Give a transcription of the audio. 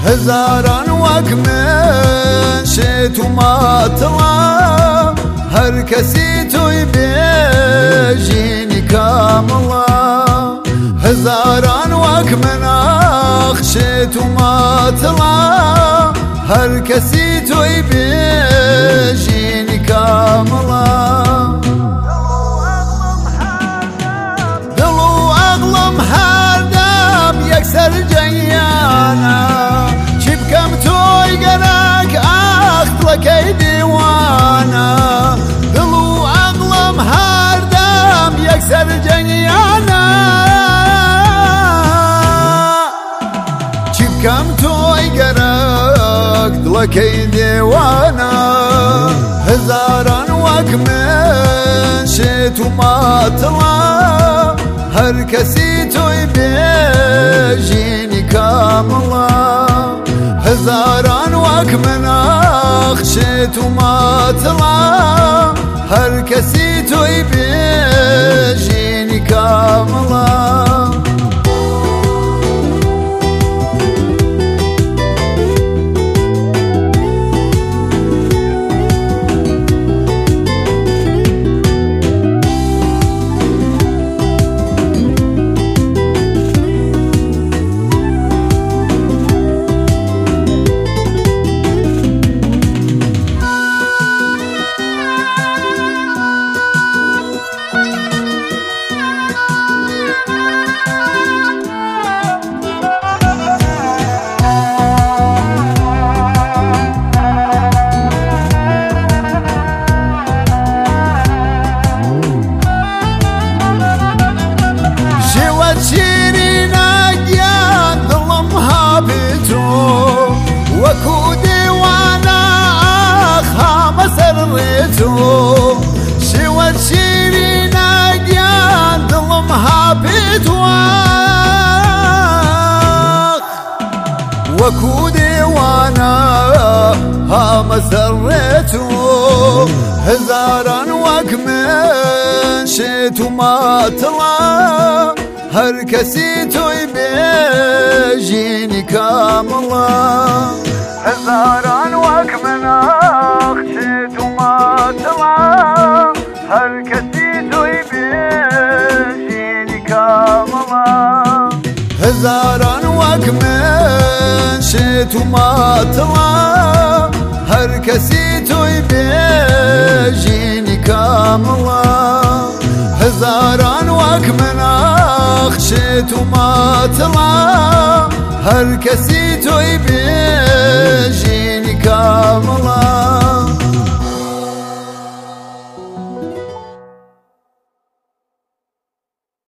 هزاران وەک من شێت و ماتڵە هەر کەسی تۆی بێژینی کامڵە هزاران وەک من ئاخ شێت و ماتڵە هەر کەسی تۆی بێژینی کامڵە دڵ و عەقڵم هەردەم یەکسەر جەیانە چی بکەم تۆی گەرەک ئاخ دڵەکەی دیوانە دڵ و عەقڵم هەردەم یەکسەر جەیانە چی بکەم تۆی گەرەک دڵەکەی دیوانە هزاران وەک من شێت و ماتڵە هەر کەسی تۆی بێژینی کامڵە هزاران وەک من ئاخ شێت و ماتڵە هەر کەسی تۆی بێژینی کامڵە وەکو دیوانە ئاخامە سەرڕێتۆ شێوە شیرینە گیان دڵم هاپێتوە وەکو دیوانە هامە سەرڕێتۆ هزاران وەک من شێت و ماتڵە هەر کەسی تۆی بێژینی کامڵە هزاران وەک من ئاخ شێت و ماتڵە هەر کەسی تۆی بێژینی کامڵە هزاران وەک من شێت و ماتڵە هەر کەسی تۆی بێژینی کامڵە هزاران وەک من ئاخ شێت و ماتڵە هەر کەسی تۆی بێ